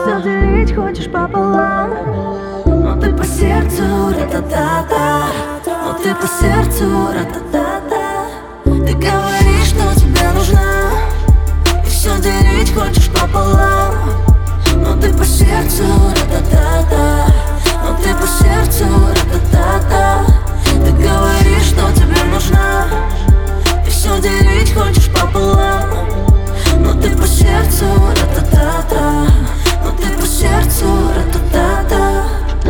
Все делить хочешь пополам, но ты по сердцу ра-та-та-та, но ты по сердцу ра-та-та-та. Ты говоришь, что тебе нужна, и все делить хочешь пополам, но ты по сердцу ра-та-та-та, но ты по сердцу ра-та-та-та. Ты говоришь, что тебе нужна, и все делить хочешь пополам, но ты по сердцу ра-та-та-та, но ты по сердцу ра-та-та-та.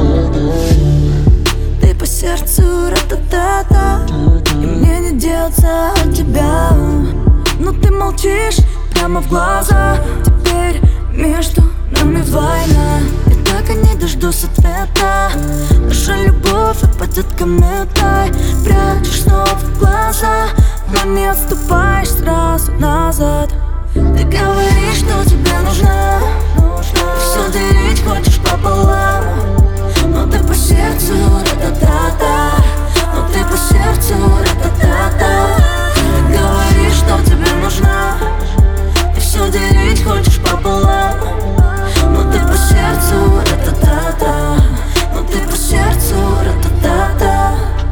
Ты по сердцу ра-та-та-та, и мне не деться от тебя. Но ты молчишь прямо в глаза, теперь между нами война. Я так и не дождусь ответа, наша любовь упадет кометой. Прячешь снова в глаза, но не отступаешь сразу назад. Ты говоришь, что тебе нужна, и все делить хочешь пополам, но ты по сердцу ра-та-та-та, но ты по сердцу ра-та-та-та. Ты говоришь, что тебе нужна, и все делить хочешь пополам, но ты по сердцу ра-та-та-та, но ты по сердцу ра-та-та-та.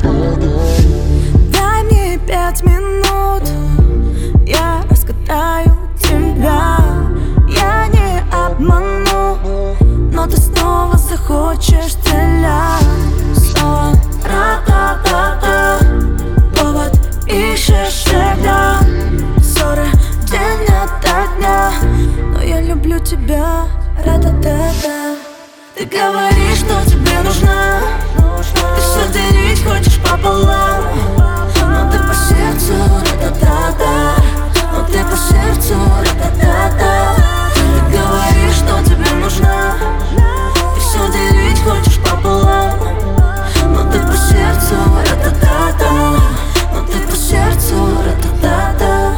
Дай мне 5 минут, я раскатаю тебя. Я не обману, но ты снова захочешь стрелять. Снова ра-та-та-та, повод ищешь всегда. Ссоры день ото дня, но я люблю тебя, ра-та-та-та. Ты говоришь, что тебе нужна, ты все делить хочешь пополам, но ты по сердцу ра-та-та-та, но ты по сердцу ра-та-та-та. Ты говоришь, что тебе нужна, и все делить хочешь пополам, но ты по сердцу ра-та-та-та, но ты по сердцу ра-та-та-та.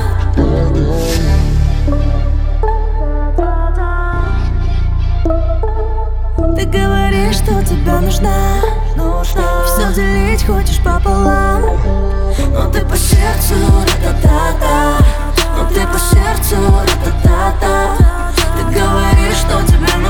Ты говоришь, что тебе нужна, все делить хочешь пополам, но ты по сердцу ра-та-та-та, но ты по сердцу ра-та-та-та. Ты говоришь, что тебе нужна.